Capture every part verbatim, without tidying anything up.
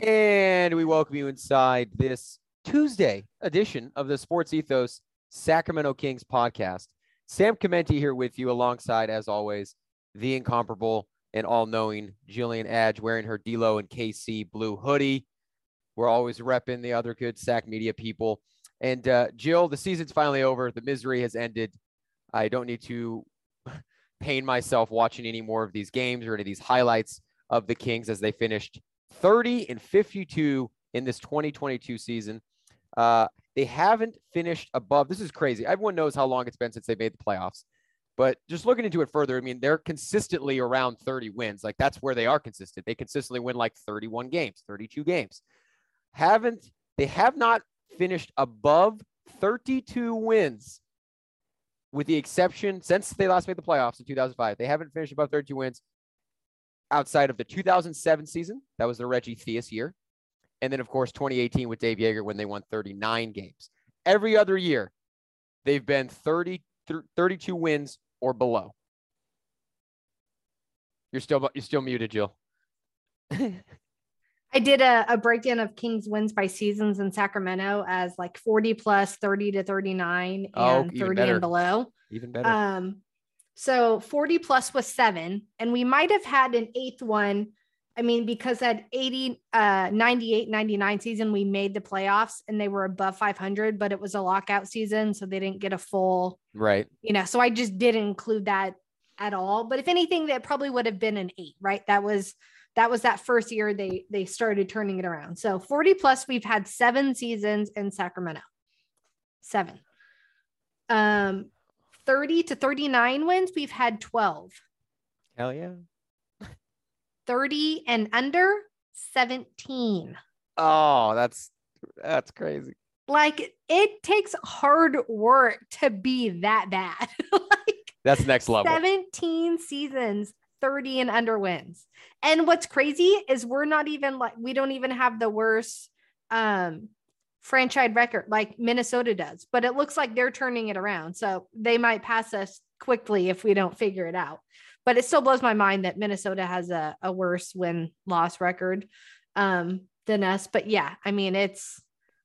And we welcome you inside this Tuesday edition of the Sports Ethos Sacramento Kings podcast. Sam Chimenti here with you alongside, as always, the incomparable and all-knowing Jillian Adge wearing her D-Lo and K C blue hoodie. We're always repping the other good Sac media people. And uh, Jill, the season's finally over. The misery has ended. I don't need to pain myself watching any more of these games or any of these highlights of the Kings as they finished thirty and fifty-two in this twenty twenty-two season. Uh, they haven't finished above. This is crazy. Everyone knows how long it's been since they made the playoffs. But just looking into it further, I mean, they're consistently around thirty wins. Like, that's where they are consistent. They consistently win like thirty-one games, thirty-two games. Haven't, they have not finished above thirty-two wins, with the exception, since they last made the playoffs in two thousand five. They haven't finished above thirty-two wins outside of the two thousand seven season. That was the Reggie Theus year. And then, of course, twenty eighteen with Dave Yeager when they won thirty-nine games. Every other year, they've been thirty, thirty-two wins or below. You're still you're still muted, Jill. I did a, a breakdown of Kings wins by seasons in Sacramento as like forty plus, thirty to thirty-nine, and oh, thirty better. and below. Even better. Um, so forty plus was seven, and we might have had an eighth one. I mean, because at eighty, uh, ninety-eight, ninety-nine season, we made the playoffs and they were above five hundred, but it was a lockout season. So they didn't get a full, right. You know, so I just didn't include that at all. But if anything, that probably would have been an eight, right? That was, that was that first year they, they started turning it around. So forty plus, we've had seven seasons in Sacramento, seven, um, thirty to thirty-nine wins. We've had twelve. Hell yeah. thirty and under, seventeen. Oh, that's that's crazy. Like, it takes hard work to be that bad. Like, that's next level. seventeen seasons, thirty and under wins. And what's crazy is we're not even like, we don't even have the worst um, franchise record like Minnesota does, but it looks like they're turning it around. So they might pass us quickly if we don't figure it out. But it still blows my mind that Minnesota has a, a worse win-loss record um, than us. But yeah, I mean, it's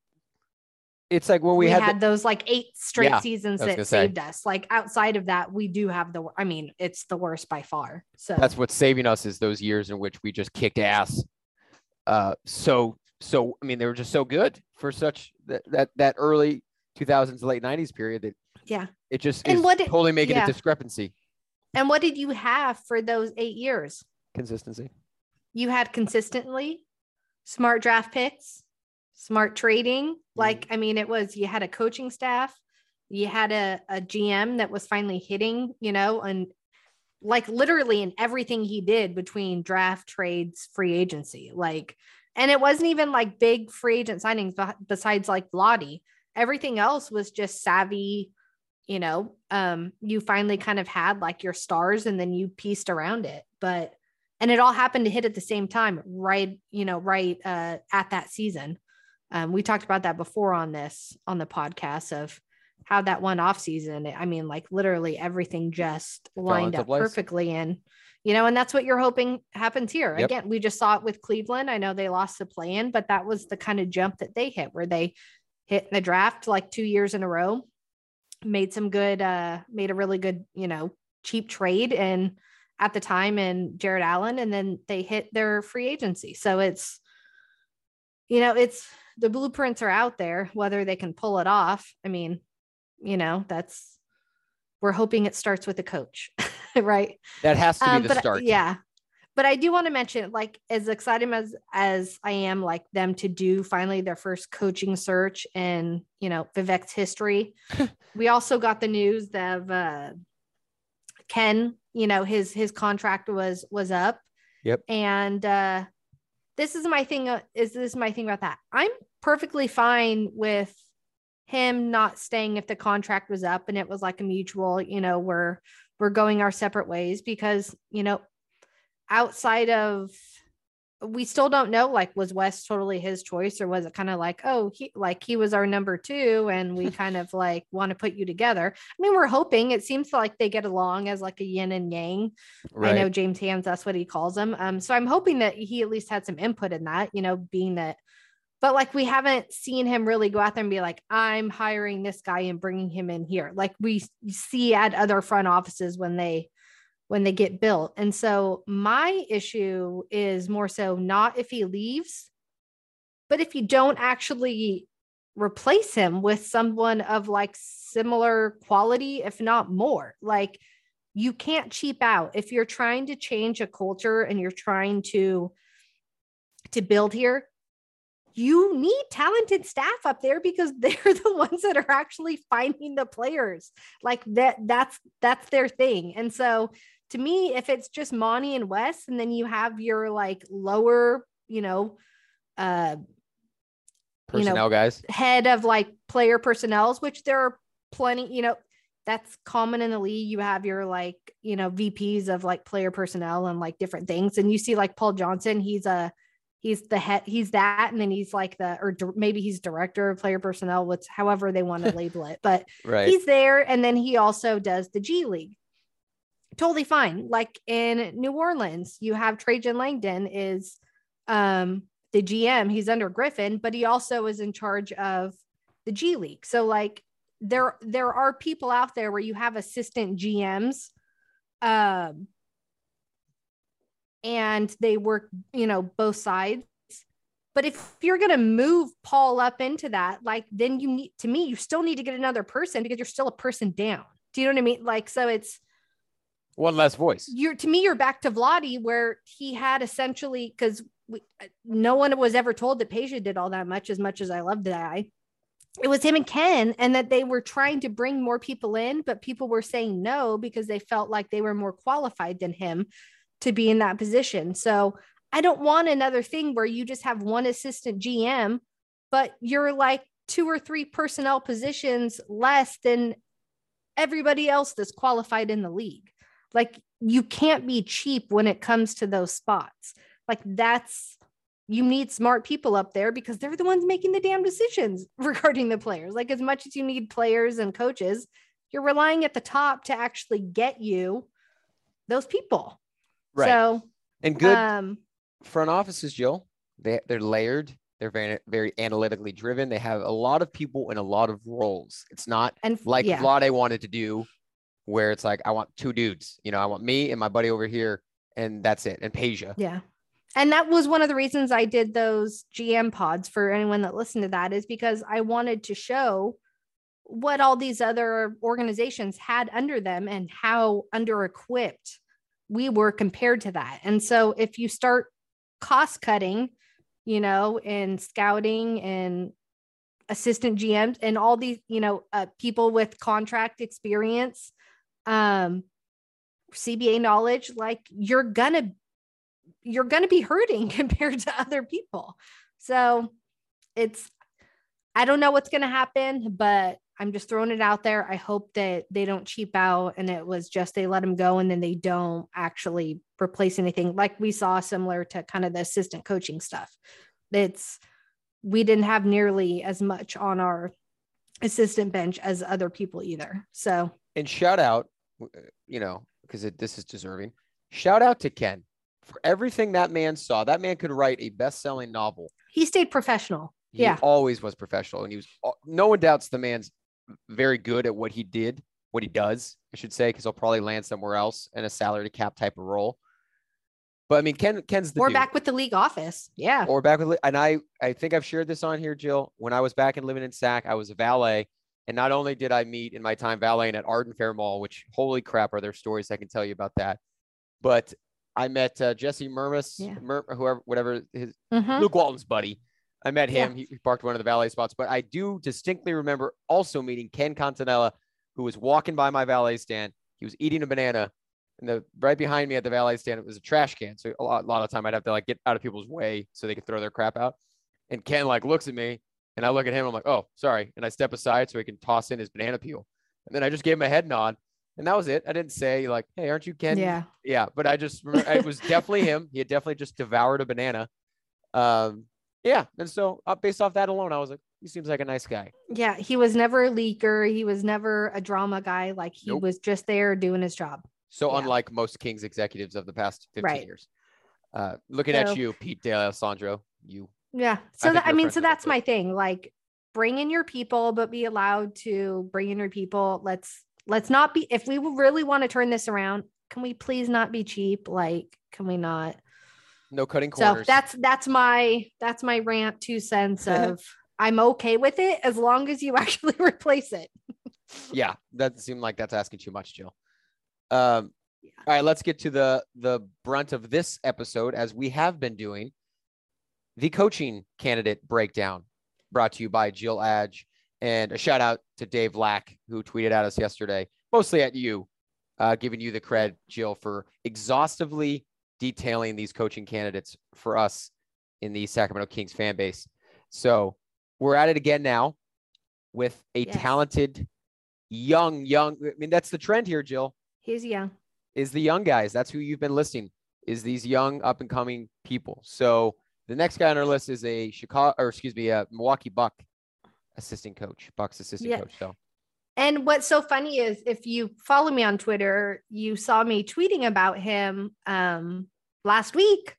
it's like when we, we had, had the, those like eight straight yeah, seasons that saved say. us. Like, outside of that, we do have the. I mean, it's the worst by far. So that's what's saving us, is those years in which we just kicked ass. Uh, so so I mean, they were just so good for such that that, that early two thousands, late nineties period that yeah, it just and is what it, totally making yeah. a discrepancy. And what did you have for those eight years? Consistency. You had consistently smart draft picks, smart trading. Mm-hmm. Like, I mean, it was, you had a coaching staff, you had a, a G M that was finally hitting, you know, and like literally in everything he did between draft, trades, free agency. Like, and it wasn't even like big free agent signings besides like Vlade. Everything else was just savvy. You know, um, you finally kind of had like your stars and then you pieced around it, but, and it all happened to hit at the same time, right. You know, right uh, at that season. Um, we talked about that before on this, on the podcast of how that one off season, I mean, like literally everything just lined up place. perfectly. And, you know, and that's what you're hoping happens here. Yep. Again, we just saw it with Cleveland. I know they lost the play-in, but that was the kind of jump that they hit where they hit in the draft like two years in a row. Made some good, uh, made a really good, you know, cheap trade and at the time and Jared Allen, and then they hit their free agency. So it's, you know, it's the blueprints are out there, whether they can pull it off. I mean, you know, that's, we're hoping it starts with a coach, right? That has to be um, the but, start. Yeah. But I do want to mention, like, as excited as, as I am, like, them to do finally their first coaching search in, you know, Vivek's history. We also got the news that uh, Ken, you know, his, his contract was, was up. Yep. And uh, this is my thing. Uh, is this my thing about that? I'm perfectly fine with him not staying if the contract was up and it was like a mutual, you know, we're, we're going our separate ways because, you know, outside of we still don't know, like, was Wes totally his choice, or was it kind of like, oh, he like he was our number two and we kind of like want to put you together? I mean, we're hoping. It seems like they get along as like a yin and yang. Right. I know James Hands, that's what he calls them. Um, so I'm hoping that he at least had some input in that, you know, being that, but like we haven't seen him really go out there and be like, I'm hiring this guy and bringing him in here. Like we see at other front offices when they when they get built. And so my issue is more so not if he leaves, but if you don't actually replace him with someone of like similar quality, if not more. Like you can't cheap out. If you're trying to change a culture and you're trying to, to build here, you need talented staff up there because they're the ones that are actually finding the players. Like that, that's, that's their thing. And so to me, if it's just Monty and Wes, and then you have your like lower, you know, uh, personnel you know, guys, head of like player personnels, which there are plenty, you know, that's common in the league. You have your like, you know, V Ps of like player personnel and like different things. And you see like Paul Johnson, he's a, he's the head, he's that. And then he's like the, or di- maybe he's director of player personnel, which however they want to label it, but right. He's there. And then he also does the G League. Totally fine. Like in New Orleans, you have Trajan Langdon is um, the G M. He's under Griffin, but he also is in charge of the G League. So like there, there are people out there where you have assistant G Ms um, and they work, you know, both sides. But if you're going to move Paul up into that, like, then you need, to me, you still need to get another person because you're still a person down. Do you know what I mean? Like, so it's, one less voice. You're to me, you're back to Vladi where he had essentially, because no one was ever told that Peja did all that much, as much as I loved that guy. It was him and Ken, and that they were trying to bring more people in, but people were saying no because they felt like they were more qualified than him to be in that position. So I don't want another thing where you just have one assistant G M, but you're like two or three personnel positions less than everybody else that's qualified in the league. Like you can't be cheap when it comes to those spots. Like that's, you need smart people up there because they're the ones making the damn decisions regarding the players. Like as much as you need players and coaches, you're relying at the top to actually get you those people. Right. So, and good um, front offices, Jill, they, they're layered. They're very, very analytically driven. They have a lot of people in a lot of roles. It's not and, like yeah. Vlade wanted to do, where it's like, I want two dudes, you know, I want me and my buddy over here, and that's it. And Peja. Yeah. And that was one of the reasons I did those G M pods for anyone that listened to that, is because I wanted to show what all these other organizations had under them and how under-equipped we were compared to that. And so if you start cost cutting, you know, in scouting and assistant G Ms and all these, you know, uh, people with contract experience, um, C B A knowledge, like you're gonna, you're gonna be hurting compared to other people. So it's, I don't know what's gonna happen, but I'm just throwing it out there. I hope that they don't cheap out and it was just, they let them go and then they don't actually replace anything like we saw similar to kind of the assistant coaching stuff. It's, we didn't have nearly as much on our assistant bench as other people either. So, and shout out, you know, because this is deserving. Shout out to Ken for everything that man saw. That man could write a best-selling novel. He stayed professional. He yeah. always was professional. And he was, no one doubts the man's very good at what he did, what he does, I should say, because he'll probably land somewhere else in a salary cap type of role. But I mean, Ken, Ken's the Or dude. back with the league office. Yeah. Or back with, and I, I think I've shared this on here, Jill. When I was back and living in Sac, I was a valet. And not only did I meet in my time valeting at Arden Fair Mall, which holy crap, are there stories I can tell you about that. But I met uh, Jesse Murmis, yeah. Mur- whoever, whatever his mm-hmm. Luke Walton's buddy. I met him. Yeah. He, he parked one of the valet spots. But I do distinctly remember also meeting Ken Cantanella, who was walking by my valet stand. He was eating a banana. And the right behind me at the valet stand, it was a trash can. So a lot, a lot of time I'd have to like get out of people's way so they could throw their crap out. And Ken like looks at me and I look at him. I'm like, oh, sorry. And I step aside so he can toss in his banana peel. And then I just gave him a head nod. And that was it. I didn't say like, hey, aren't you Ken? Yeah. Yeah. But I just remember it was definitely him. He had definitely just devoured a banana. Um, yeah. And so uh, based off that alone, I was like, he seems like a nice guy. Yeah. He was never a leaker. He was never a drama guy. Like he Nope. was just there doing his job. So Yeah. unlike most Kings executives of the past fifteen Right. years. Uh, looking So- at you, Pete D'Alessandro, you. Yeah. I So think that, I you're mean, friends so with him, that's too. my thing. Like bring in your people, but be allowed to bring in your people. Let's, let's not be, if we really want to turn this around, can we please not be cheap? Like, can we not? No cutting So corners. that's, that's my, that's my rant two cents of I'm okay with it as long as you actually replace it. Yeah. That seemed like that's asking too much, Jill. Um, Yeah. All right, let's get to the the brunt of this episode, as we have been doing the coaching candidate breakdown, brought to you by Jill Adge, and a shout out to Dave Lack, who tweeted at us yesterday, mostly at you, uh, giving you the cred, Jill, for exhaustively detailing these coaching candidates for us in the Sacramento Kings fan base. So we're at it again now with a Yes. talented, young, young. I mean, that's the trend here, Jill. He's young. Is the young guys. That's who you've been listing, is these young up and coming people. So the next guy on our list is a Chicago, or excuse me, a Milwaukee Buck assistant coach, Bucks assistant Yeah. coach. So And what's so funny is if you follow me on Twitter, you saw me tweeting about him um, last week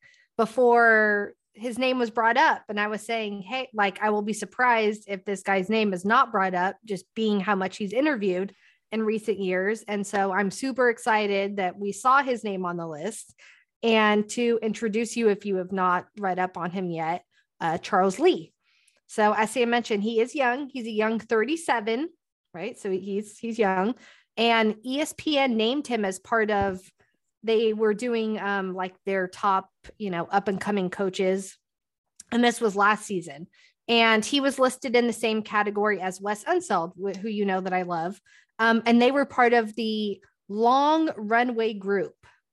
before his name was brought up. And I was saying, hey, like, I will be surprised if this guy's name is not brought up, just being how much he's interviewed in recent years. And so I'm super excited that we saw his name on the list. And to introduce you, if you have not read up on him yet, uh, Charles Lee. So as Sam mentioned, he is young. He's a young thirty-seven, right? So he's he's young. And E S P N named him as part of, they were doing um, like their top, you know, up and coming coaches. And this was last season. And he was listed in the same category as Wes Unseld, who you know that I love. Um, and they were part of the long runway group.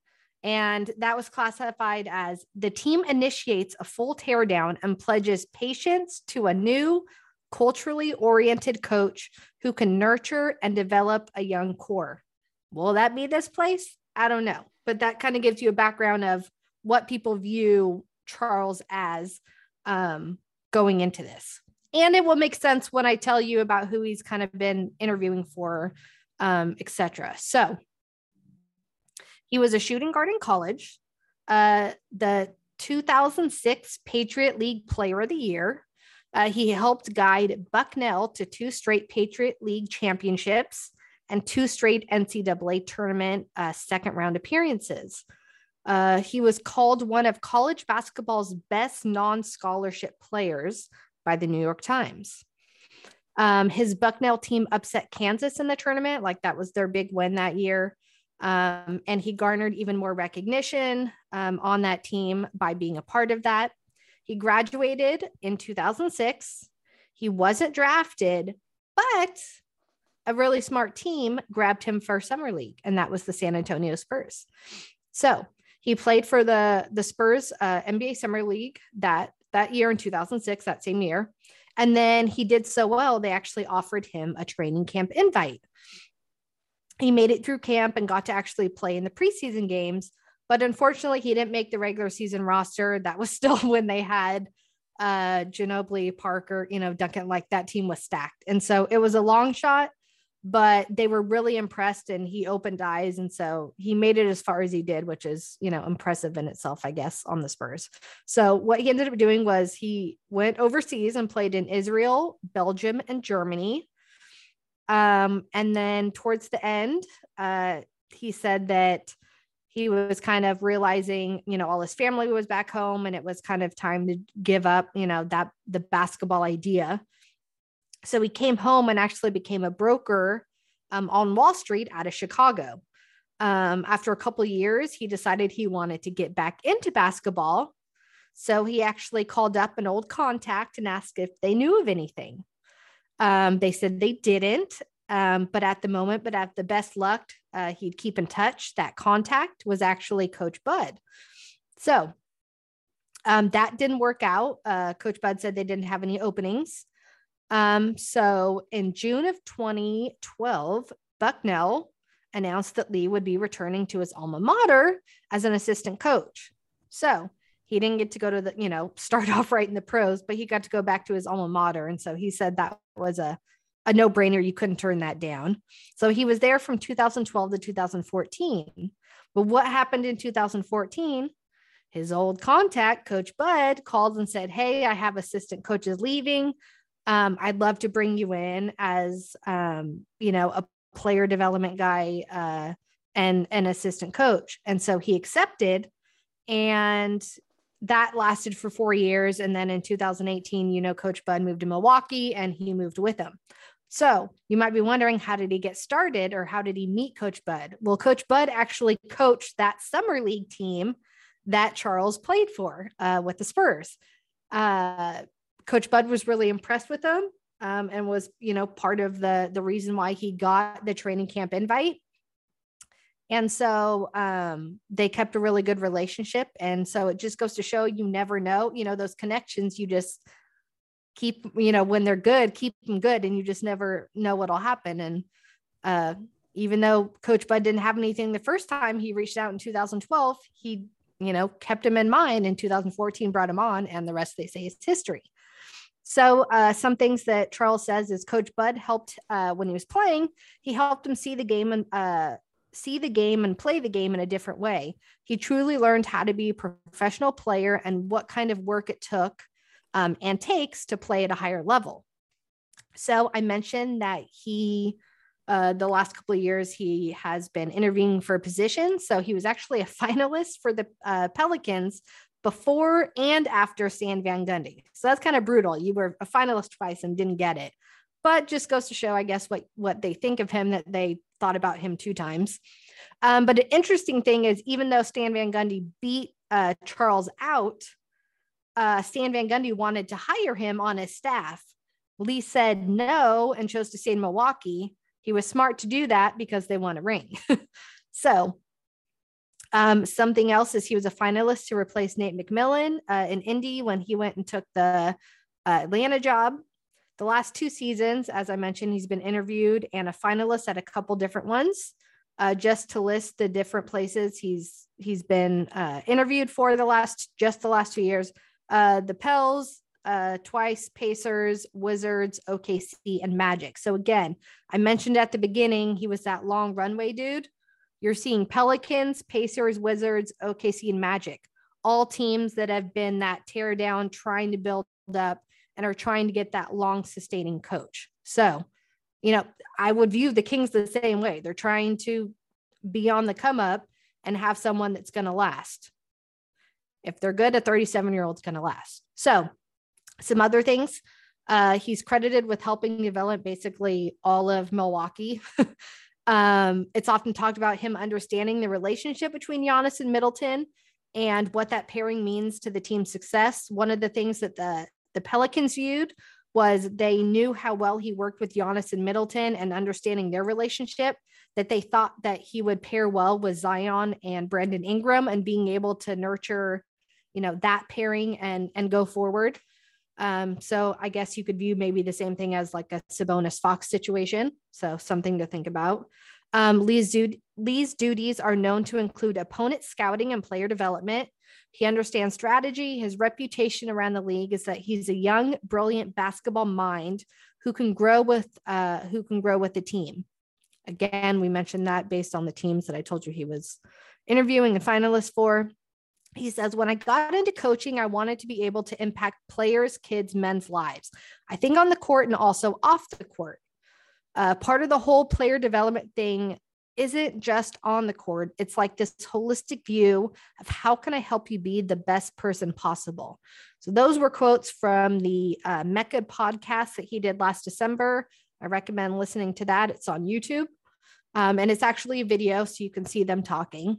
And that was classified as the team initiates a full teardown and pledges patience to a new, culturally oriented coach who can nurture and develop a young core. Will that be this place? I don't know. But that kind of gives you a background of what people view Charles as um, going into this. And it will make sense when I tell you about who he's kind of been interviewing for, um, et cetera. So he was a shooting guard in college, uh, the two thousand six Patriot League Player of the Year. Uh, he helped guide Bucknell to two straight Patriot League championships and two straight N C double A tournament uh, second round appearances. Uh, he was called one of college basketball's best non-scholarship players by the New York Times. Um, his Bucknell team upset Kansas in the tournament. Like that was their big win that year. Um, and he garnered even more recognition um, on that team by being a part of that. He graduated in two thousand six. He wasn't drafted, but a really smart team grabbed him for summer league, and that was the San Antonio Spurs. So he played for the, the Spurs uh, N B A Summer League that, that year in two thousand six, that same year. And then he did so well, they actually offered him a training camp invite. He made it through camp and got to actually play in the preseason games. But unfortunately, he didn't make the regular season roster. That was still when they had uh, Ginobili, Parker, you know, Duncan, like that team was stacked. And so it was a long shot, but they were really impressed and he opened eyes. And so he made it as far as he did, which is, you know, impressive in itself, I guess, on the Spurs. So what he ended up doing was he went overseas and played in Israel, Belgium, and Germany. Um, and then towards the end, uh, he said that he was kind of realizing, you know, all his family was back home and it was kind of time to give up, you know, that the basketball idea. So he came home and actually became a broker um, on Wall Street out of Chicago. Um, after a couple of years, he decided he wanted to get back into basketball. So he actually called up an old contact and asked if they knew of anything. Um, they said they didn't, um, but at the moment, but at the best luck, uh, he'd keep in touch. That contact was actually Coach Bud. So um, that didn't work out. Uh, Coach Bud said they didn't have any openings. Um, so in June of twenty twelve, Bucknell announced that Lee would be returning to his alma mater as an assistant coach. So he didn't get to go to the, you know, start off right in the pros, but he got to go back to his alma mater. And so he said that was a, a no-brainer. You couldn't turn that down. So he was there from two thousand twelve to two thousand fourteen. But what happened in two thousand fourteen? His old contact, Coach Bud, called and said, hey, I have assistant coaches leaving. Um, I'd love to bring you in as, um, you know, a player development guy uh, and an assistant coach. And so he accepted, and that lasted for four years. And then in two thousand eighteen, you know, Coach Bud moved to Milwaukee and he moved with him. So you might be wondering, how did he get started, or how did he meet Coach Bud? Well, Coach Bud actually coached that summer league team that Charles played for uh, with the Spurs. Uh, Coach Bud was really impressed with him um, and was, you know, part of the, the reason why he got the training camp invite. And so um, they kept a really good relationship. And so it just goes to show, you never know, you know, those connections, you just keep, you know, when they're good, keep them good, and you just never know what'll happen. And uh, even though Coach Bud didn't have anything the first time he reached out in two thousand twelve, he, you know, kept him in mind. In two thousand fourteen, brought him on, and the rest, they say, is history. So uh, some things that Charles says is Coach Bud helped uh, when he was playing, he helped him see the game and uh, see the game and play the game in a different way. He truly learned how to be a professional player and what kind of work it took um, and takes to play at a higher level. So I mentioned that he, uh, the last couple of years, he has been interviewing for positions. So he was actually a finalist for the uh, Pelicans before and after Stan Van Gundy. So that's kind of brutal. You were a finalist twice and didn't get it, but just goes to show, I guess, what, what they think of him, that they thought about him two times. Um, but an interesting thing is, even though Stan Van Gundy beat uh, Charles out, uh, Stan Van Gundy wanted to hire him on his staff. Lee said no and chose to stay in Milwaukee. He was smart to do that because they won a ring. So um, something else is he was a finalist to replace Nate McMillan uh, in Indy when he went and took the uh, Atlanta job. The last two seasons, as I mentioned, he's been interviewed and a finalist at a couple different ones. Uh, just to list the different places he's he's been uh, interviewed for the last just the last two years: uh, the Pels, uh, twice, Pacers, Wizards, O K C, and Magic. So again, I mentioned at the beginning he was that long runway dude. You're seeing Pelicans, Pacers, Wizards, O K C, and Magic, all teams that have been that tear down, trying to build up, and are trying to get that long sustaining coach. So, you know, I would view the Kings the same way. They're trying to be on the come up and have someone that's going to last. If they're good, a thirty-seven year old's going to last. So some other things, uh, he's credited with helping develop basically all of Milwaukee. um, it's often talked about him understanding the relationship between Giannis and Middleton and what that pairing means to the team's success. One of the things that the The Pelicans viewed was they knew how well he worked with Giannis and Middleton, and understanding their relationship, that they thought that he would pair well with Zion and Brandon Ingram, and being able to nurture, you know, that pairing and, and go forward. Um, so I guess you could view maybe the same thing as like a Sabonis Fox situation. So something to think about. Um, Lee's, du- Lee's duties are known to include opponent scouting and player development. He understands strategy. His reputation around the league is that he's a young, brilliant basketball mind who can grow with uh, who can grow with the team. Again, we mentioned that based on the teams that I told you he was interviewing a finalist for. He says, when I got into coaching, I wanted to be able to impact players, kids, men's lives. I think on the court and also off the court. Uh, part of the whole player development thing isn't just on the court. It's like this holistic view of how can I help you be the best person possible. So those were quotes from the uh, Mecca podcast that he did last December. I recommend listening to that. It's on YouTube. Um, and it's actually a video, so you can see them talking.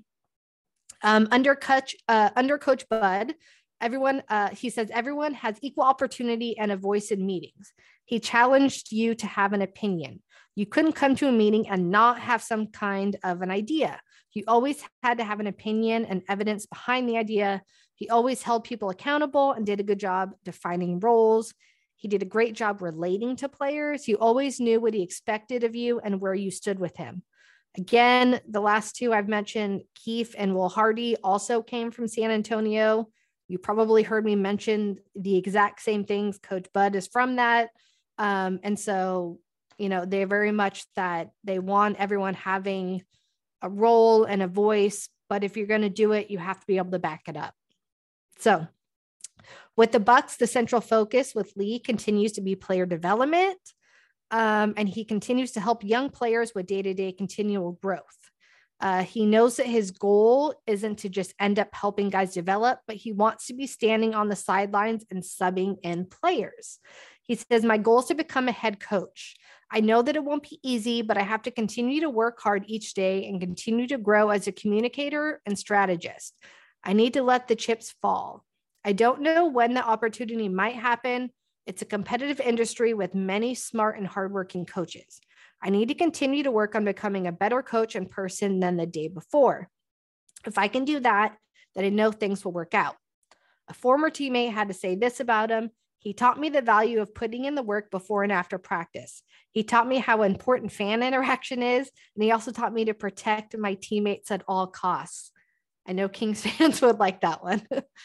Um, under, Coach, uh, under Coach Bud, everyone, uh, he says, everyone has equal opportunity and a voice in meetings. He challenged you to have an opinion. You couldn't come to a meeting and not have some kind of an idea. You always had to have an opinion and evidence behind the idea. He always held people accountable and did a good job defining roles. He did a great job relating to players. You always knew what he expected of you and where you stood with him. Again, the last two I've mentioned, Keefe and Will Hardy, also came from San Antonio. You probably heard me mention the exact same things. Coach Bud is from that. Um, and so, you know, they're very much that they want everyone having a role and a voice, but if you're going to do it, you have to be able to back it up. So with the Bucks, the central focus with Lee continues to be player development. Um, and he continues to help young players with day-to-day continual growth. Uh, he knows that his goal isn't to just end up helping guys develop, but he wants to be standing on the sidelines and subbing in players. He says, my goal is to become a head coach. I know that it won't be easy, but I have to continue to work hard each day and continue to grow as a communicator and strategist. I need to let the chips fall. I don't know when the opportunity might happen. It's a competitive industry with many smart and hardworking coaches. I need to continue to work on becoming a better coach and person than the day before. If I can do that, then I know things will work out. A former teammate had to say this about him. He taught me the value of putting in the work before and after practice. He taught me how important fan interaction is, and he also taught me to protect my teammates at all costs. I know Kings fans would like that one.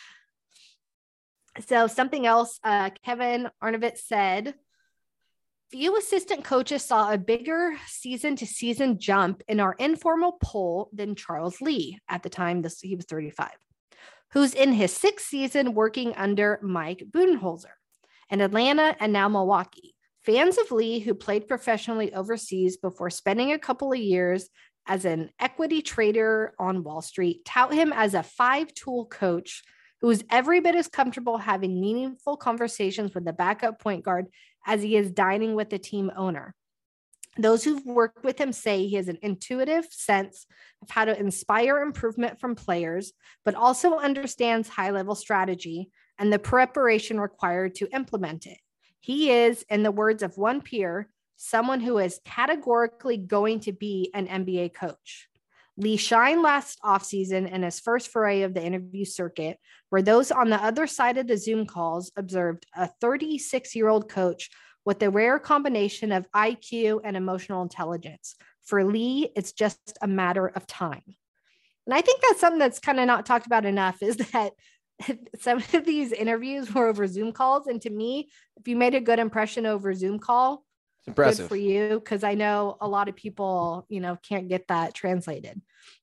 So something else, uh, Kevin Arnovitz said, few assistant coaches saw a bigger season to season jump in our informal poll than Charles Lee. At the time, this, he was thirty-five, who's in his sixth season working under Mike Budenholzer in Atlanta and now Milwaukee. Fans of Lee, who played professionally overseas before spending a couple of years as an equity trader on Wall Street, tout him as a five-tool coach who is every bit as comfortable having meaningful conversations with the backup point guard as he is dining with the team owner. Those who've worked with him say he has an intuitive sense of how to inspire improvement from players, but also understands high-level strategy and the preparation required to implement it. He is, in the words of one peer, someone who is categorically going to be an N B A coach. Lee shined last offseason in his first foray of the interview circuit, where those on the other side of the Zoom calls observed a thirty-six-year-old coach with a rare combination of I Q and emotional intelligence. For Lee, it's just a matter of time. And I think that's something that's kind of not talked about enough, is that some of these interviews were over Zoom calls. And to me, if you made a good impression over Zoom call, it's impressive good for you, because I know a lot of people, you know, can't get that translated.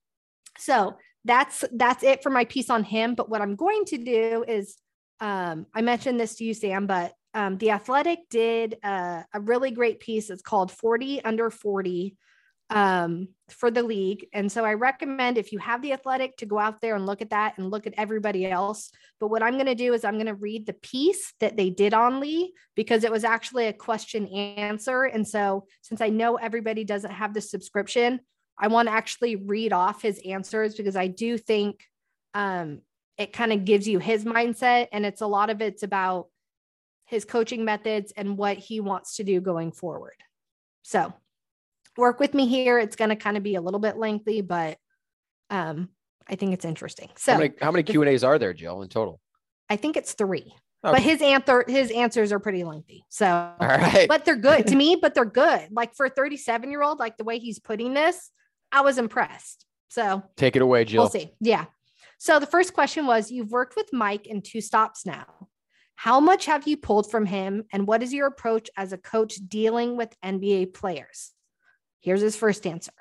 So that's that's it for my piece on him. But what I'm going to do is, um, I mentioned this to you, Sam, but um, The Athletic did uh, a really great piece. It's called forty under forty um, for the league. And so I recommend, if you have The Athletic, to go out there and look at that and look at everybody else. But what I'm going to do is I'm going to read the piece that they did on Lee, because it was actually a question answer. And so since I know everybody doesn't have the subscription, I want to actually read off his answers, because I do think um, it kind of gives you his mindset. And it's a lot of it's about his coaching methods and what he wants to do going forward. So work with me here. It's going to kind of be a little bit lengthy, but um, I think it's interesting. So how many, how many Q and A's are there, Jill, in total? I think it's three, okay. But his answer, his answers are pretty lengthy. So, all right, but they're good to me, but they're good. Like for a thirty-seven year old, like the way he's putting this, I was impressed. So take it away, Jill. We'll see. Yeah. So the first question was, you've worked with Mike in two stops now. How much have you pulled from him? And what is your approach as a coach dealing with N B A players? Here's his first answer.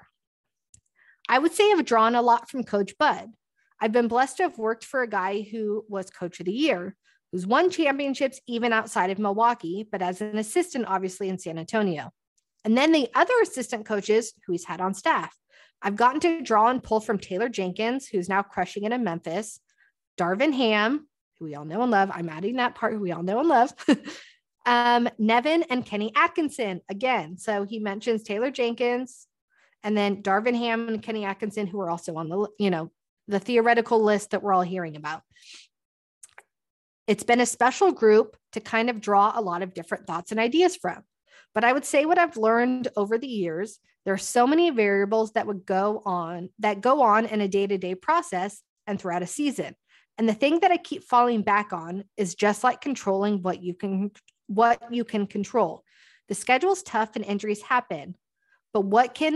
I would say I've drawn a lot from Coach Bud. I've been blessed to have worked for a guy who was coach of the year, who's won championships even outside of Milwaukee, but as an assistant, obviously in San Antonio. And then the other assistant coaches who he's had on staff. I've gotten to draw and pull from Taylor Jenkins, who's now crushing it in Memphis, Darvin Ham, who we all know and love. I'm adding that part, who we all know and love. um, Nevin and Kenny Atkinson again. So he mentions Taylor Jenkins and then Darvin Ham and Kenny Atkinson, who are also on the, you know, the theoretical list that we're all hearing about. It's been a special group to kind of draw a lot of different thoughts and ideas from. But I would say what I've learned over the years, there are so many variables that would go on, that go on in a day-to-day process and throughout a season. And the thing that I keep falling back on is just like controlling what you can, what you can control. The schedule's tough and injuries happen, but what can,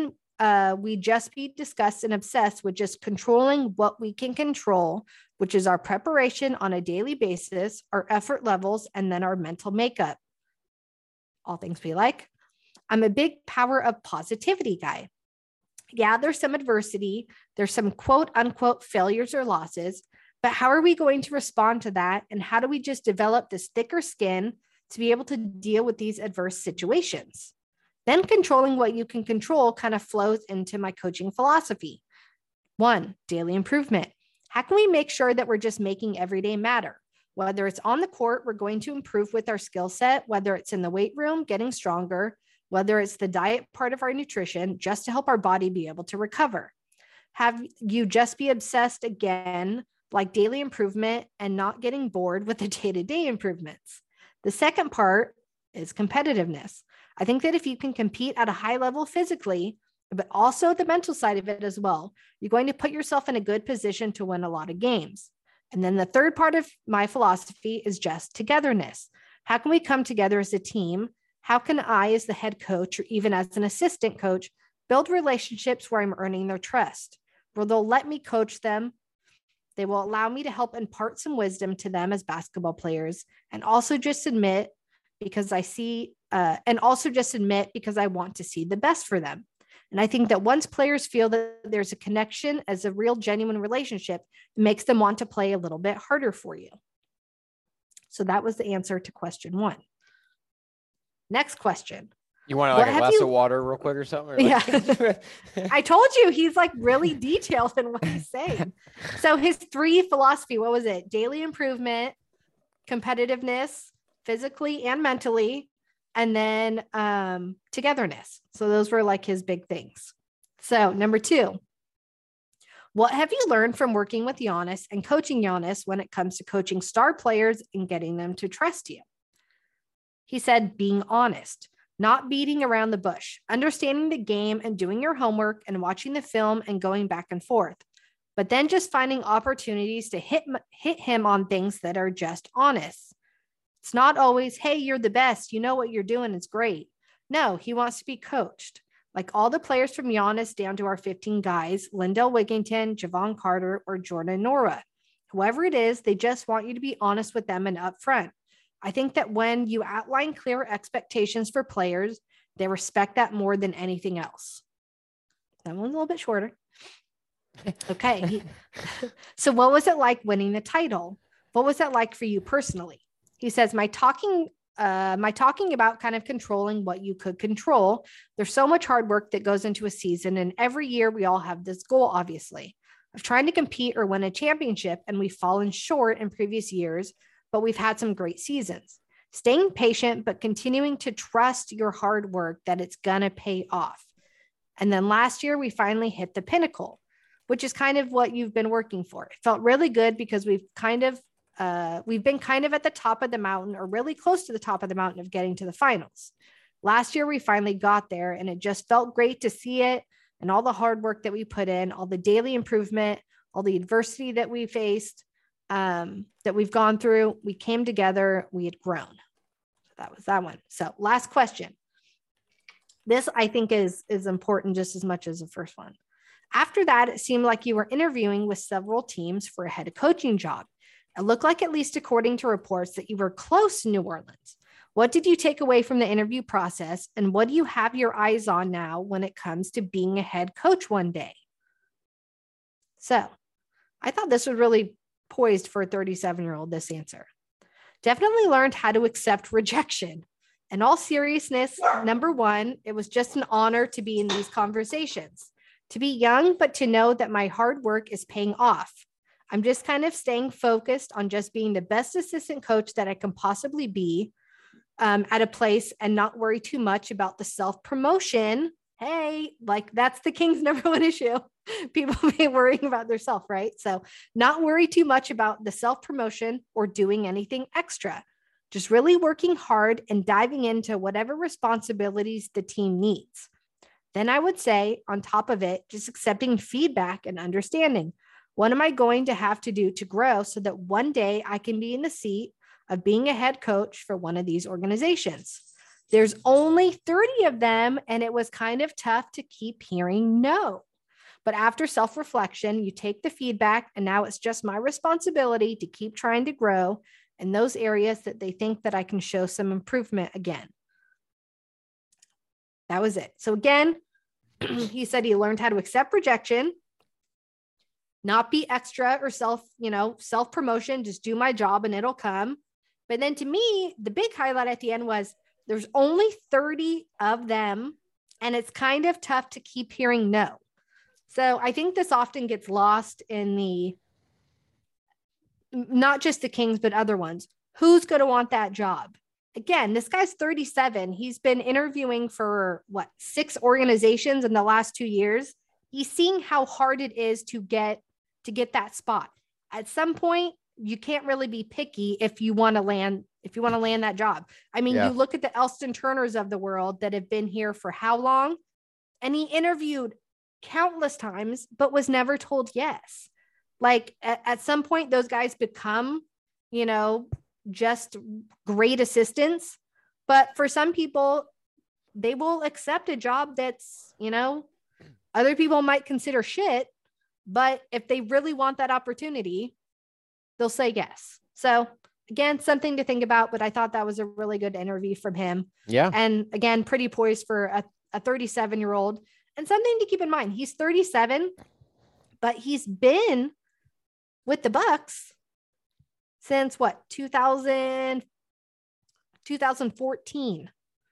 uh, we just be discussed and obsessed with just controlling what we can control, which is our preparation on a daily basis, our effort levels, and then our mental makeup. All things we like. I'm a big power of positivity guy. Yeah, there's some adversity. There's some quote unquote failures or losses, but how are we going to respond to that? And how do we just develop this thicker skin to be able to deal with these adverse situations? Then controlling what you can control kind of flows into my coaching philosophy. One, daily improvement. How can we make sure that we're just making every day matter? Whether it's on the court, we're going to improve with our skill set, whether it's in the weight room, getting stronger, whether it's the diet part of our nutrition, just to help our body be able to recover. Have you just be obsessed again, like daily improvement and not getting bored with the day-to-day improvements. The second part is competitiveness. I think that if you can compete at a high level physically, but also the mental side of it as well, you're going to put yourself in a good position to win a lot of games. And then the third part of my philosophy is just togetherness. How can we come together as a team? How can I, as the head coach, or even as an assistant coach, build relationships where I'm earning their trust, where they'll let me coach them? They will allow me to help impart some wisdom to them as basketball players, and also just admit because I see, uh, and also just admit because I want to see the best for them. And I think that once players feel that there's a connection as a real, genuine relationship, it makes them want to play a little bit harder for you. So that was the answer to question one. Next question. You want like a glass you... of water real quick or something? Or like... Yeah. I told you he's like really detailed in what he's saying. So his three philosophy, what was it? Daily improvement, competitiveness, physically and mentally, and then um, togetherness. So those were like his big things. So number two, what have you learned from working with Giannis and coaching Giannis when it comes to coaching star players and getting them to trust you? He said, being honest, not beating around the bush, understanding the game and doing your homework and watching the film and going back and forth, but then just finding opportunities to hit, hit him on things that are just honest. It's not always, hey, you're the best. You know what you're doing. It's great. No, he wants to be coached. Like all the players from Giannis down to our fifteen guys, Lindell Wigington, Javon Carter, or Jordan Nora. Whoever it is, they just want you to be honest with them and upfront. I think that when you outline clear expectations for players, they respect that more than anything else. That one's a little bit shorter. Okay. So what was it like winning the title? What was that like for you personally? He says, my talking, uh, my talking about kind of controlling what you could control. There's so much hard work that goes into a season. And every year we all have this goal, obviously, of trying to compete or win a championship. And we've fallen short in previous years, but we've had some great seasons. Staying patient, but continuing to trust your hard work that it's going to pay off. And then last year, we finally hit the pinnacle, which is kind of what you've been working for. It felt really good because we've kind of, uh, we've been kind of at the top of the mountain or really close to the top of the mountain of getting to the finals. Last year, we finally got there and it just felt great to see it and all the hard work that we put in, all the daily improvement, all the adversity that we faced. Um, that we've gone through, we came together, we had grown. So that was that one. So last question. This I think is, is important just as much as the first one. After that, it seemed like you were interviewing with several teams for a head coaching job. It looked like, at least according to reports, that you were close to New Orleans. What did you take away from the interview process? And what do you have your eyes on now when it comes to being a head coach one day? So I thought this was really poised for a thirty-seven-year-old, this answer. Definitely learned how to accept rejection. In all seriousness, number one, it was just an honor to be in these conversations, to be young, but to know that my hard work is paying off. I'm just kind of staying focused on just being the best assistant coach that I can possibly be um, at a place and not worry too much about the self-promotion. Hey, like that's the Kings' number one issue. People be worrying about their self, right? So not worry too much about the self-promotion or doing anything extra. Just really working hard and diving into whatever responsibilities the team needs. Then I would say on top of it, just accepting feedback and understanding. What am I going to have to do to grow so that one day I can be in the seat of being a head coach for one of these organizations? There's only thirty of them, and it was kind of tough to keep hearing no. But after self-reflection, you take the feedback, and now it's just my responsibility to keep trying to grow in those areas that they think that I can show some improvement again. That was it. So again, he said he learned how to accept rejection, not be extra or self, you know, self-promotion, just do my job and it'll come. But then to me, the big highlight at the end was there's only thirty of them, and it's kind of tough to keep hearing no. So I think this often gets lost in the, not just the Kings, but other ones. Who's going to want that job? Again, this guy's thirty-seven. He's been interviewing for what, six organizations in the last two years. He's seeing how hard it is to get, to get that spot. At some point, you can't really be picky if you want to land, if you want to land that job. I mean, yeah. You look at the Elston Turners of the world that have been here for how long? And he interviewed countless times, but was never told yes. Like at, at some point, those guys become, you know, just great assistants. But for some people, they will accept a job that's, you know, other people might consider shit, but if they really want that opportunity, they'll say yes. So again, something to think about, but I thought that was a really good interview from him. Yeah. And again, pretty poised for a, a thirty-seven year old. And something to keep in mind, he's thirty-seven, but he's been with the Bucks since what, two thousand, two thousand fourteen.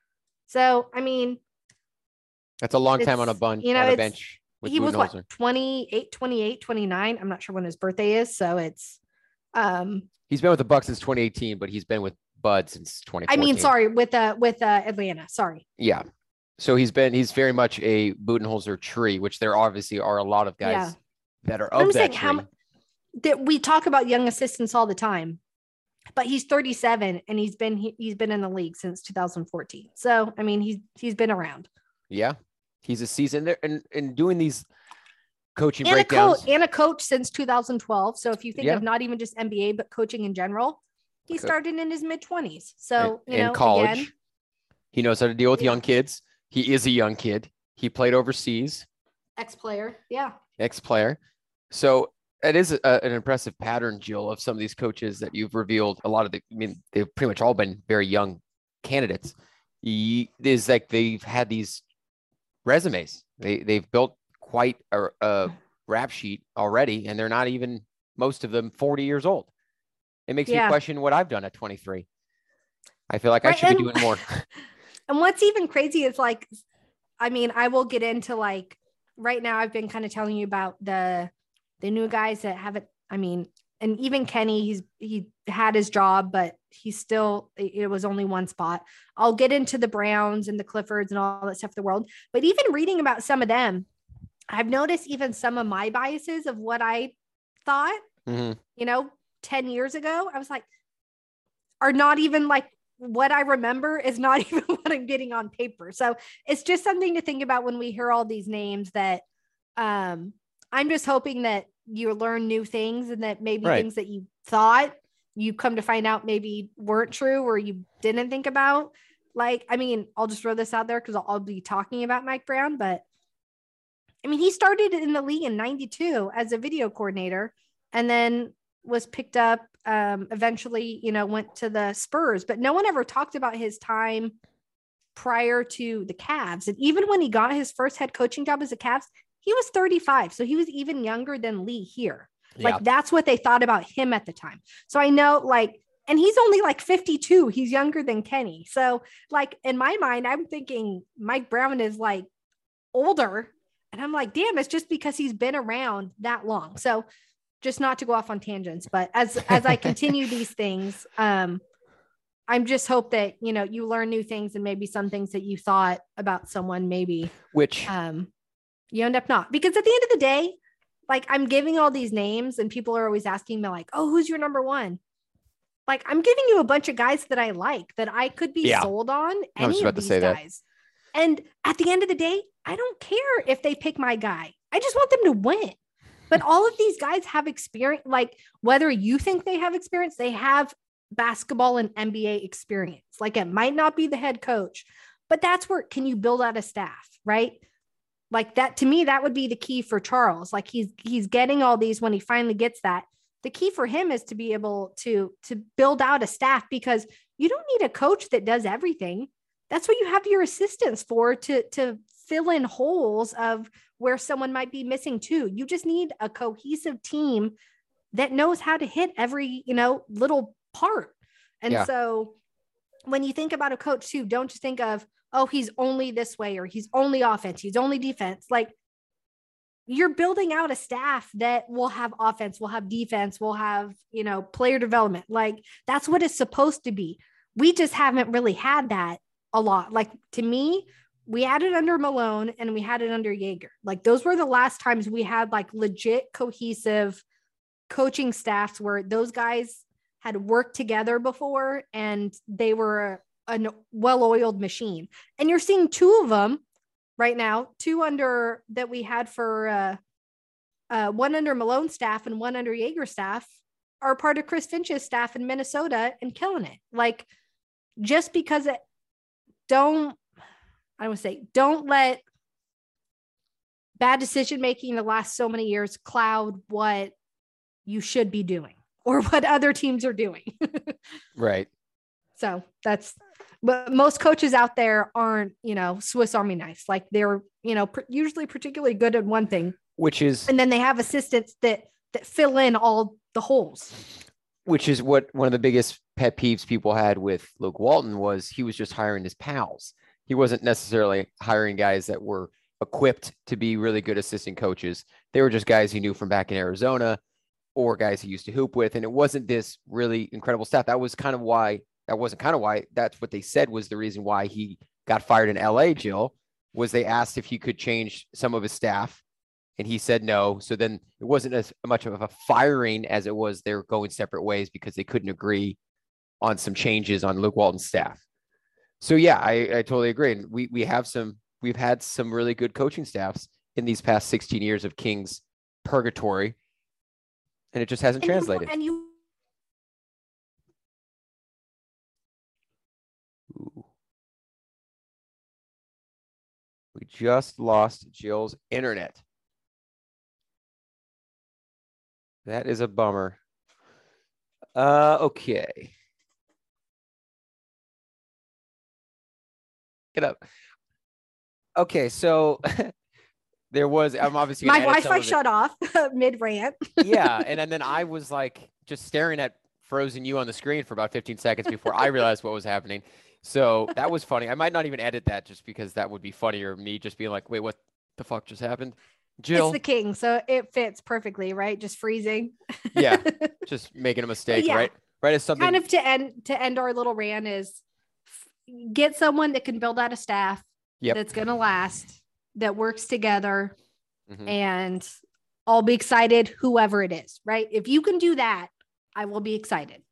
So, I mean, that's a long time on a bunch, you know, on a bench. With he was what, twenty-eight, twenty-eight, twenty-nine. I'm not sure when his birthday is. So it's, um, he's been with the Bucks since twenty eighteen, but he's been with Bud since twenty fourteen. I mean, sorry, with, uh, with, uh, Atlanta. Sorry. Yeah. So he's been, he's very much a Budenholzer tree, which there obviously are a lot of guys yeah. that are of I'm that saying, tree. How, that we talk about young assistants all the time, but he's thirty-seven and he's been, he, he's been in the league since two thousand fourteen. So, I mean, he's, he's been around. Yeah. He's a seasoned there and, and doing these coaching and breakdowns. A coach, and a coach since two thousand twelve. So if you think yeah. of not even just N B A, but coaching in general, he okay. started in his mid twenties. So, in, you know, in college, again, he knows how to deal with yeah. young kids. He is a young kid. He played overseas. Ex-player. Yeah. Ex-player. So it is a, an impressive pattern, Jill, of some of these coaches that you've revealed. A lot of the, I mean, they've pretty much all been very young candidates. He is like they've had these resumes. They, they've built quite a, a rap sheet already, and they're not even, most of them, forty years old. It makes yeah. me question what I've done at twenty-three. I feel like right, I should and, be doing more. And what's even crazy is like, I mean, I will get into like, right now I've been kind of telling you about the, the new guys that haven't, I mean, and even Kenny, he's, he had his job, but he's still, it was only one spot. I'll get into the Browns and the Cliffords and all that stuff in the world, but even reading about some of them, I've noticed even some of my biases of what I thought, mm-hmm. you know, ten years ago, I was like, are not even like what I remember is not even what I'm getting on paper. So it's just something to think about when we hear all these names that um, I'm just hoping that you learn new things and that maybe right. things that you thought you come to find out maybe weren't true or you didn't think about. Like, I mean, I'll just throw this out there because I'll, I'll be talking about Mike Brown, but I mean, he started in the league in ninety-two as a video coordinator and then was picked up, um, eventually, you know, went to the Spurs, but no one ever talked about his time prior to the Cavs. And even when he got his first head coaching job as a Cavs, he was thirty-five. So he was even younger than Lee here. Yeah. Like that's what they thought about him at the time. So I know like, and he's only like fifty-two. He's younger than Kenny. So like in my mind, I'm thinking Mike Brown is like older. And I'm like, damn, it's just because he's been around that long. So just not to go off on tangents, but as, as I continue these things, um, I'm just hope that, you know, you learn new things and maybe some things that you thought about someone, maybe, which, um, you end up not, because at the end of the day, like I'm giving all these names and people are always asking me like, oh, who's your number one? Like I'm giving you a bunch of guys that I like that I could be yeah. sold on any of these guys. That. And at the end of the day, I don't care if they pick my guy. I just want them to win. But all of these guys have experience, like whether you think they have experience, they have basketball and N B A experience. Like it might not be the head coach, but that's where can you build out a staff, right? Like that, to me, that would be the key for Charles. Like he's, he's getting all these when he finally gets that. The key for him is to be able to, to build out a staff, because you don't need a coach that does everything. That's what you have your assistants for, to, to fill in holes of where someone might be missing too. You just need a cohesive team that knows how to hit every, you know, little part. And yeah. so when you think about a coach too, don't just think of, oh, he's only this way, or he's only offense, he's only defense. Like you're building out a staff that will have offense, will have defense, will have, you know, player development. Like that's what it's supposed to be. We just haven't really had that a lot. Like to me, we had it under Malone and we had it under Jaeger. Like those were the last times we had like legit cohesive coaching staffs where those guys had worked together before and they were a, a well-oiled machine. And you're seeing two of them right now, two under that we had for uh, uh, one under Malone staff and one under Jaeger staff are part of Chris Finch's staff in Minnesota and killing it. Like just because it don't, I would say, don't let bad decision-making the last so many years cloud what you should be doing or what other teams are doing. Right. So that's, but most coaches out there aren't, you know, Swiss Army knives. Like they're, you know, pr- usually particularly good at one thing, which is, and then they have assistants that, that fill in all the holes. Which is what one of the biggest pet peeves people had with Luke Walton was he was just hiring his pals. He wasn't necessarily hiring guys that were equipped to be really good assistant coaches. They were just guys he knew from back in Arizona or guys he used to hoop with. And it wasn't this really incredible staff. That was kind of why, that wasn't kind of why, that's what they said was the reason why he got fired in L A, Jill, was they asked if he could change some of his staff. And he said no. So then it wasn't as much of a firing as it was they're going separate ways because they couldn't agree on some changes on Luke Walton's staff. So yeah, I, I totally agree. And we we have some, we've had some really good coaching staffs in these past sixteen years of Kings purgatory, and it just hasn't and translated. You, and you, Ooh. We just lost Jill's internet. That is a bummer. Uh, okay. Get up. Okay, so there was, I'm obviously my Wi-Fi shut off mid rant. Yeah, and, and then I was like just staring at frozen you on the screen for about fifteen seconds before I realized what was happening. So that was funny. I might not even edit that just because that would be funnier. Me just being like, wait, what the fuck just happened? Jill. It's the King, so it fits perfectly, right? Just freezing. Yeah, just making a mistake, yeah. right? Right as something kind of to end to end our little rant is get someone that can build out a staff yep. that's going to last, that works together, mm-hmm. and I'll be excited, whoever it is, right? If you can do that, I will be excited.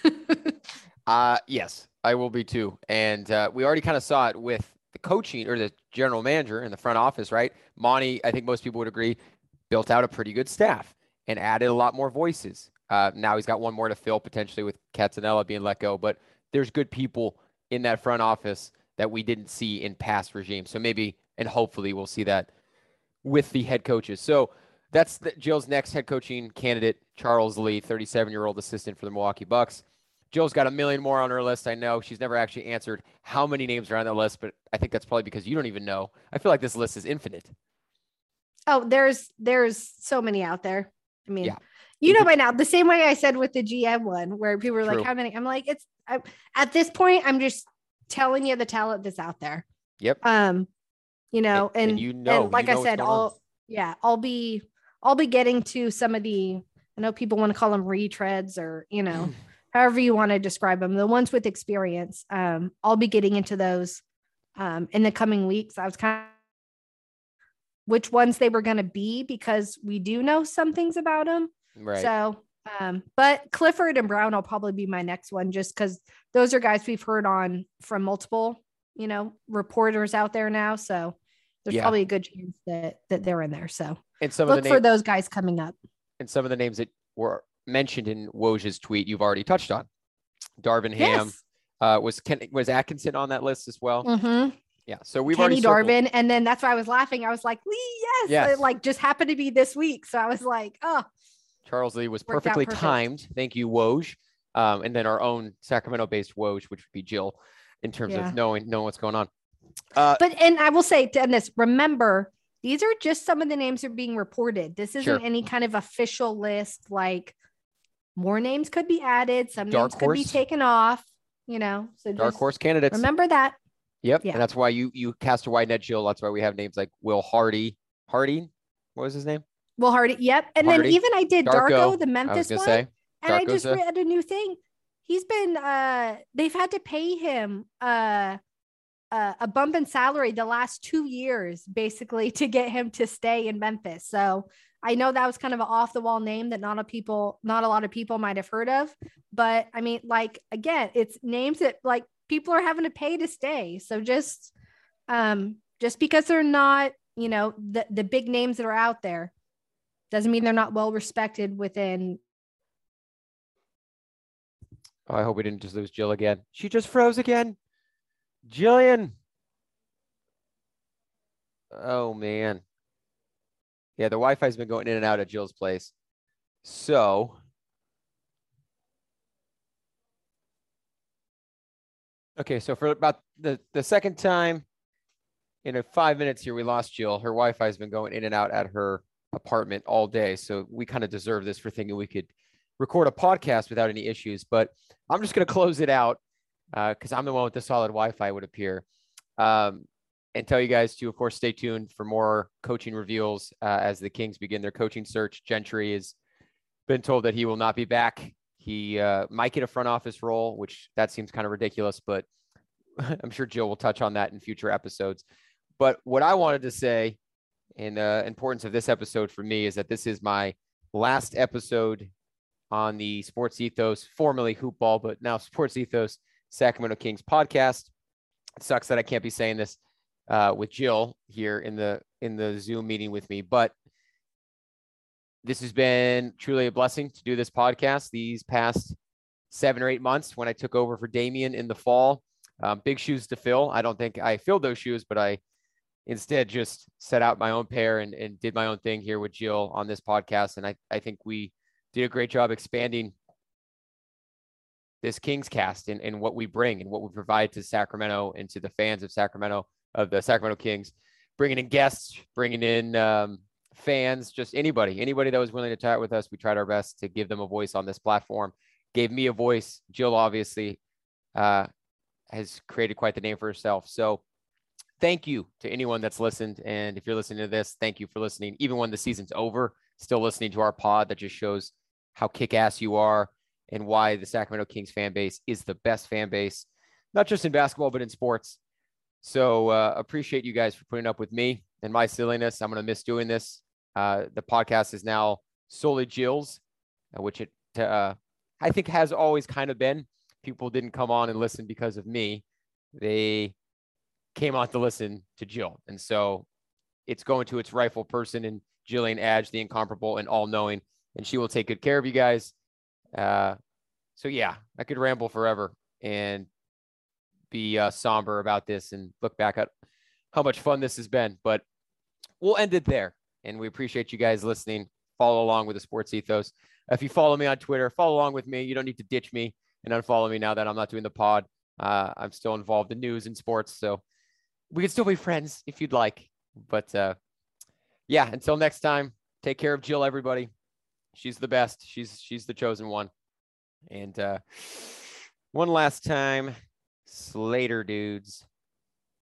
uh, yes, I will be too. And uh, we already kind of saw it with the coaching or the general manager in the front office, right? Monty, I think most people would agree, built out a pretty good staff and added a lot more voices. Uh, now he's got one more to fill potentially with Catanella being let go, but there's good people in that front office that we didn't see in past regimes. So maybe, and hopefully we'll see that with the head coaches. So that's the, Jill's next head coaching candidate, Charles Lee, thirty-seven-year-old assistant for the Milwaukee Bucks. Jill's got a million more on her list. I know she's never actually answered how many names are on the list, but I think that's probably because you don't even know. I feel like this list is infinite. Oh, there's, there's so many out there. I mean, yeah. you know, by now, the same way I said with the G M one, where people were True. like, how many? I'm like, it's I, at this point, I'm just telling you the talent that's out there. Yep. Um, you know, and, and, and you know, and like you know I said, I'll, on. yeah, I'll be, I'll be getting to some of the, I know people want to call them retreads or, you know, however you want to describe them, the ones with experience. Um, I'll be getting into those um, in the coming weeks. I was kind of which ones they were going to be because we do know some things about them. Right. So, um, but Clifford and Brown will probably be my next one just because those are guys we've heard on from multiple, you know, reporters out there now. So there's yeah. probably a good chance that that they're in there. So and some look of the for names, those guys coming up. And some of the names that were mentioned in Woj's tweet, you've already touched on. Darvin Ham. Yes. Uh, was Ken, was Atkinson on that list as well? Mm-hmm. Yeah. So we've Kenny already circled. Darvin. And then that's why I was laughing. I was like, Lee, yes. Yes. It like just happened to be this week. So I was like, oh. Charles Lee was Worked out perfectly perfect. timed. Thank you, Woj. Um, and then our own Sacramento-based Woj, which would be Jill, in terms Yeah. of knowing knowing what's going on. Uh, But and I will say, Dennis, remember, these are just some of the names that are being reported. This isn't Sure. any kind of official list. Like more names could be added. Some Dark names could be horse. taken off, you know. So dark just horse candidates. remember that. Yep. Yeah. And that's why you you cast a wide net, Jill. That's why we have names like Will Hardy. Hardy? What was his name? Will Hardy. Yep. And Hardy. then even I did Darko, Darko, the I was Memphis gonna one. say. And I just Darko's a- read a new thing. He's been uh they've had to pay him uh uh, a bump in salary the last two years, basically, to get him to stay in Memphis. So I know that was kind of an off the wall name that not a people, not a lot of people might have heard of, but I mean, like, again, it's names that like people are having to pay to stay. So just, um, just because they're not, you know, the, the big names that are out there doesn't mean they're not well respected within. Oh, I hope we didn't just lose Jill again. She just froze again. Jillian. Oh, man. Yeah, the Wi-Fi's been going in and out at Jill's place. So. Okay, so for about the, the second time in a five minutes here, we lost Jill. Her Wi-Fi's been going in and out at her apartment all day. So we kind of deserve this for thinking we could record a podcast without any issues. But I'm just going to close it out. Because uh, I'm the one with the solid Wi-Fi, would appear, um, and tell you guys to, of course, stay tuned for more coaching reveals uh, as the Kings begin their coaching search. Gentry has been told that he will not be back. He uh, might get a front office role, which that seems kind of ridiculous, but I'm sure Jill will touch on that in future episodes. But what I wanted to say, and the importance of this episode for me, is that this is my last episode on the Sports Ethos, formerly Hoop Ball, but now Sports Ethos Sacramento Kings podcast. It sucks that I can't be saying this uh, with Jill here in the in the Zoom meeting with me, but this has been truly a blessing to do this podcast these past seven or eight months when I took over for Damian in the fall. Um, big shoes to fill. I don't think I filled those shoes, but I instead just set out my own pair and, and did my own thing here with Jill on this podcast. And I, I think we did a great job expanding this Kings cast and, and what we bring and what we provide to Sacramento and to the fans of Sacramento, of the Sacramento Kings, bringing in guests, bringing in um, fans, just anybody, anybody that was willing to chat with us. We tried our best to give them a voice on this platform, gave me a voice. Jill obviously uh, has created quite the name for herself. So thank you to anyone that's listened. And if you're listening to this, thank you for listening. Even when the season's over, still listening to our pod. That just shows how kick-ass you are and why the Sacramento Kings fan base is the best fan base, not just in basketball, but in sports. So uh, appreciate you guys for putting up with me and my silliness. I'm going to miss doing this. Uh, the podcast is now solely Jill's, which it, uh, I think has always kind of been. People didn't come on and listen because of me. They came on to listen to Jill. And so it's going to its rightful person in Jillian Adge, the incomparable and all-knowing, and she will take good care of you guys. Uh, so yeah, I could ramble forever and be uh, somber about this and look back at how much fun this has been, but we'll end it there. And we appreciate you guys listening. Follow along with the Sports Ethos. If you follow me on Twitter, follow along with me. You don't need to ditch me and unfollow me now that I'm not doing the pod. Uh, I'm still involved in news and sports, so we can still be friends if you'd like. But uh, yeah, until next time, take care of Jill, everybody. She's the best. She's she's the chosen one. And uh, one last time, Slater dudes.